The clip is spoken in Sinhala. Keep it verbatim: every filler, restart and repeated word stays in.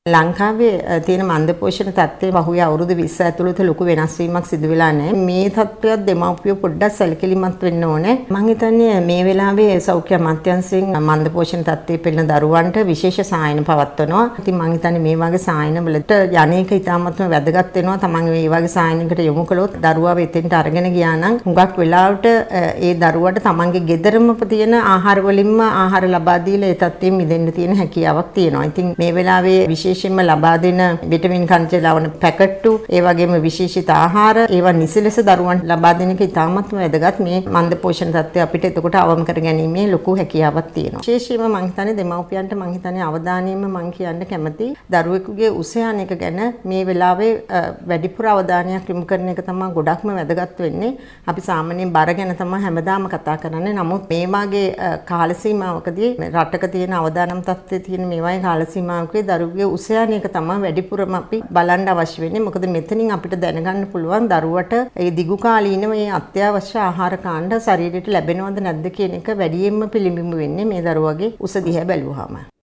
ලංකාවේ තියෙන මන්ද පෝෂණ තත්ත්වය පහුගිය අවුරුදු විස්ස ඇතුළත ලොකු වෙනස් වීමක් සිදු වෙලා නැහැ. මේ තත්ත්වයක් දෙමාපියෝ පොඩ්ඩක් සැලකිලිමත් වෙන්න ඕනේ. මම හිතන්නේ මේ වෙලාවේ සෞඛ්‍ය අමාත්‍යාංශයෙන් මන්ද පෝෂණ තත්ත්වයේ පෙළෙන දරුවන්ට විශේෂ සායන පවත්වනවා. ඉතින් මම හිතන්නේ මේ වගේ සායන වලට යන්නේක ඉතාමත්ම වැදගත් වෙනවා. තමන් මේ වගේ සායනයකට යොමු කළොත් දරුවා වෙතෙන්ට අරගෙන ගියා නම් හුඟක් වෙලාවට ඒ දරුවාට තමන්ගේ ගෙදරම තියෙන ආහාර වලින්ම ආහාර ලබා දීලා ඒ තත්ත්වයෙන් මිදෙන්න තියෙන හැකියාවක් තියෙනවා. ඉතින් මේ වෙලාවේ විශේෂයෙන්ම ලබා දෙන විටමින් කංච ලවණ පැකට්ටු ඒ වගේම විශේෂිත ආහාර ඒවා නිසි ලෙස දරුවන්ට ලබා දෙන එක ඉතාමත්ම වැදගත්. මේ මන්ද පෝෂණ තත්ත්වය අපිට එතකොට අවම කර ගැනීමේ ලොකු හැකියාවක් තියෙනවා. විශේෂයෙන්ම මම හිතන්නේ දෙමව්පියන්ට මම හිතන්නේ අවධානයෙන්ම මම කියන්න කැමති දරුවෙකුගේ උස යන එක ගැන මේ වෙලාවේ වැඩිපුර අවධානයක් යොමු කරන එක තමයි ගොඩක්ම වැදගත් වෙන්නේ. අපි සාමාන්‍යයෙන් බර ගැන තමයි හැමදාම කතා කරන්නේ. නමුත් මේ වගේ කාල සීමාවකදී රටක තියෙන අවදානම් තත්ත්වයේ තියෙන මේ වගේ කාල සීමාවකදී දරුවෙකුගේ උස යන එක තමයි වැඩිපුරම අපි බලන්න අවශ්‍ය වෙන්නේ. මොකද මෙතනින් අපිට දැනගන්න පුළුවන් දරුවට ඒ දිගු කාලීනව මේ අත්‍යවශ්‍ය ආහාර කාණ්ඩ ශරීරයට ලැබෙනවද නැද්ද කියන එක වැඩියෙන්ම පිළිඹිඹු වෙන්නේ මේ දරුවගේ උස දිහා බැලුවාම.